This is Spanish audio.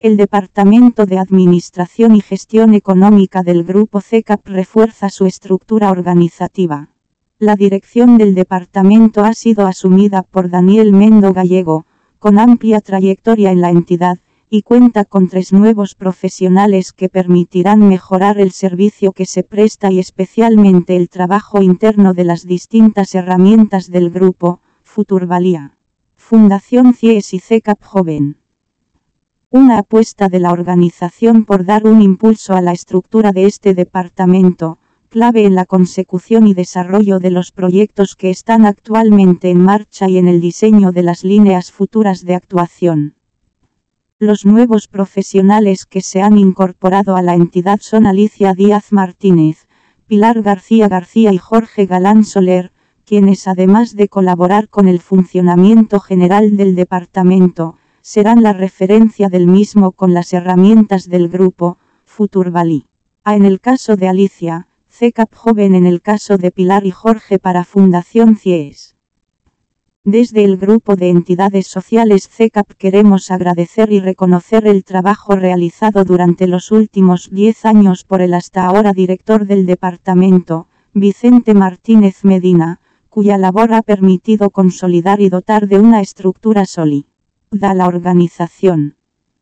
El Departamento de Administración y Gestión Económica del Grupo CECAP refuerza su estructura organizativa. La dirección del departamento ha sido asumida por Daniel Mendo Gallego, con amplia trayectoria en la entidad, y cuenta con 3 nuevos profesionales que permitirán mejorar el servicio que se presta y especialmente el trabajo interno de las distintas herramientas del grupo, Futurvalía, Fundación CIES y CECAP Joven. Una apuesta de la organización por dar un impulso a la estructura de este departamento, clave en la consecución y desarrollo de los proyectos que están actualmente en marcha y en el diseño de las líneas futuras de actuación. Los nuevos profesionales que se han incorporado a la entidad son Alicia Díaz Martínez, Pilar García García y Jorge Galán Soler, quienes además de colaborar con el funcionamiento general del departamento, serán la referencia del mismo con las herramientas del grupo, Futurvalí. En el caso de Alicia, CECAP Joven; en el caso de Pilar y Jorge para Fundación CIES. Desde el grupo de entidades sociales CECAP queremos agradecer y reconocer el trabajo realizado durante los últimos 10 años por el hasta ahora director del departamento, Vicente Martínez Medina, cuya labor ha permitido consolidar y dotar de una estructura sólida a la organización.